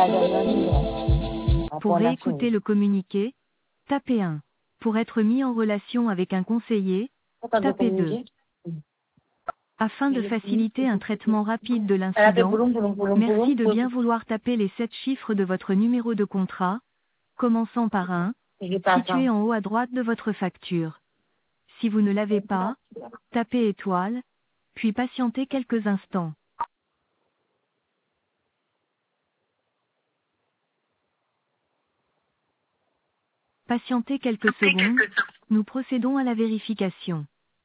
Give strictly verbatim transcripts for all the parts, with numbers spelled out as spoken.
Pour réécouter le communiqué, tapez un. Pour être mis en relation avec un conseiller, tapez deux. Afin de faciliter un traitement rapide de l'incident, merci de bien vouloir taper les sept chiffres de votre numéro de contrat, commençant par un, situé en haut à droite de votre facture. Si vous ne l'avez pas, tapez étoile, puis patientez quelques instants. Patientez quelques secondes, nous procédons à la vérification.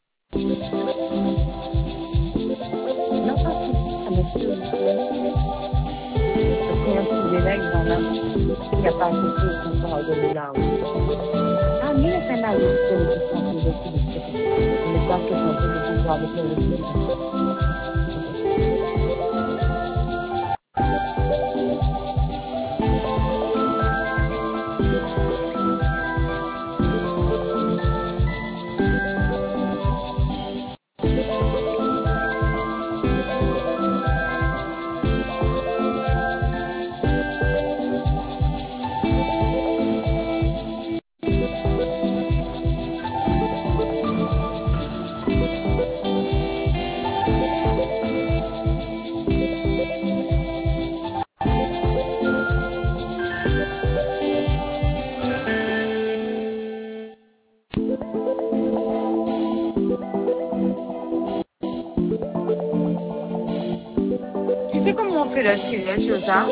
Tu sais comment on fait le script sur ça?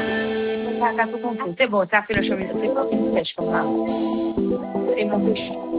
C'est bon, ça fait le chemin. C'est pas une pêche comme ça. C'est mon péché.